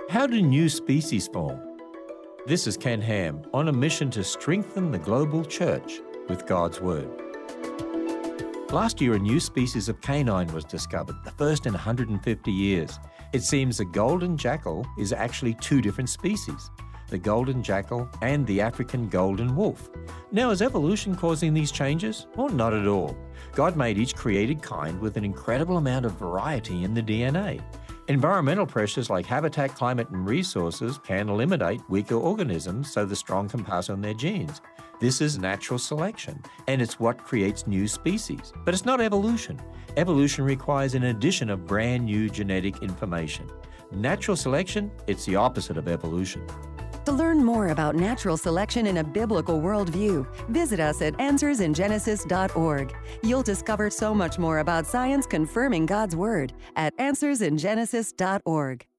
How do new species form? This is Ken Ham on a mission to strengthen the global church with God's Word. Last year, a new species of canine was discovered, the first in 150 years. It seems the golden jackal is actually two different species, the golden jackal and the African golden wolf. Now, is evolution causing these changes? Well, not at all. God made each created kind with an incredible amount of variety in the DNA. Environmental pressures like habitat, climate, and resources can eliminate weaker organisms so the strong can pass on their genes. This is natural selection, and it's what creates new species. But it's not evolution. Evolution requires an addition of brand new genetic information. Natural selection, it's the opposite of evolution. To learn more about natural selection in a biblical worldview, visit us at AnswersInGenesis.org. You'll discover so much more about science confirming God's Word at AnswersInGenesis.org.